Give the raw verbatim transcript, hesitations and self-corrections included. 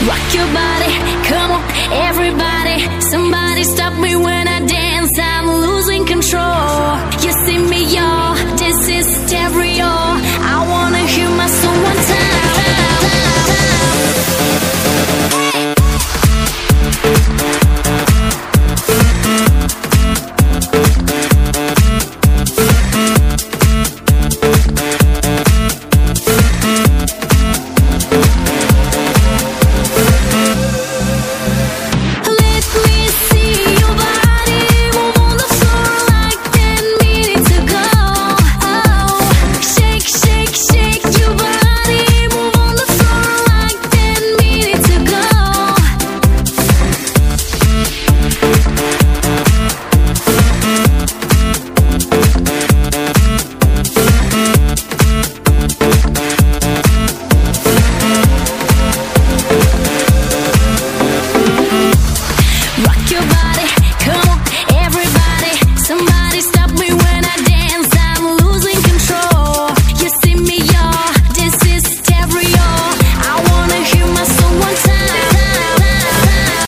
Rock your body, come on, everybody. Somebody stop me when I dance, I'm losing control.